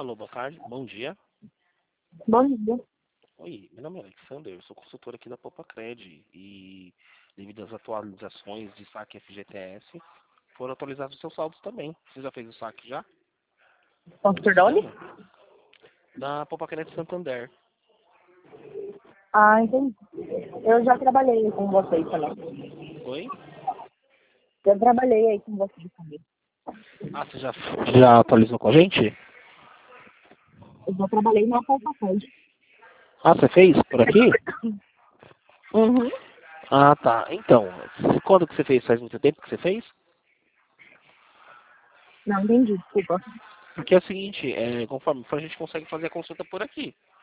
Alô, boa tarde, bom dia. Bom dia. Oi, meu nome é Alexander, eu sou consultor aqui da Popacred e devido às atualizações de saque FGTS, foram atualizados os seus saldos também. Você já fez o saque já? Consultor da onde? Da Popacred Santander. Ah, entendi. Eu já trabalhei com vocês também. Oi? Eu trabalhei aí com vocês também. Ah, você já atualizou com a gente? Eu já trabalhei na Polsacred. Ah, você fez por aqui? Uhum. Ah, tá. Então, quando que você fez? Faz muito tempo que você fez? Não entendi, desculpa. Porque é o seguinte, conforme for, a gente consegue fazer a consulta por aqui.